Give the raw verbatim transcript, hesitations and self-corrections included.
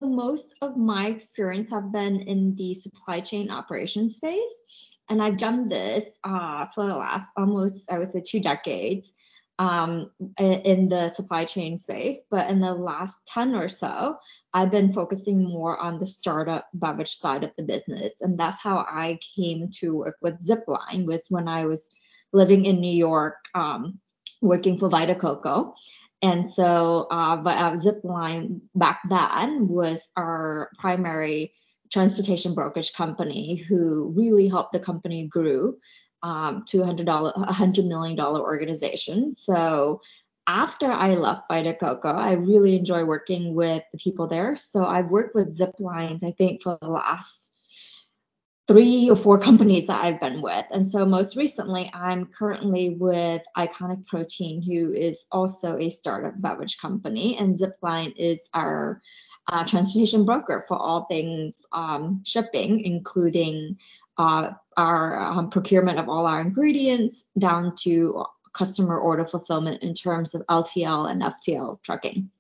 most of my experience have been in the supply chain operations space. And I've done this uh, for the last almost, I would say, two decades um, in the supply chain space. But in the last ten or so, I've been focusing more on the startup beverage side of the business. And that's how I came to work with Zipline, was when I was living in New York, um, working for Vita Coco. And so uh, but, uh, Zipline back then was our primary transportation brokerage company who really helped the company grew um, to a one hundred dollar one hundred million dollar organization. So after I left Vita Coco, I really enjoy working with the people there. So I've worked with Zipline, I think, for the last three or four companies that I've been with. And so most recently, I'm currently with Iconic Protein, who is also a startup beverage company. And Zipline is our uh, transportation broker for all things um, shipping, including uh, our um, procurement of all our ingredients down to customer order fulfillment in terms of L T L and F T L trucking.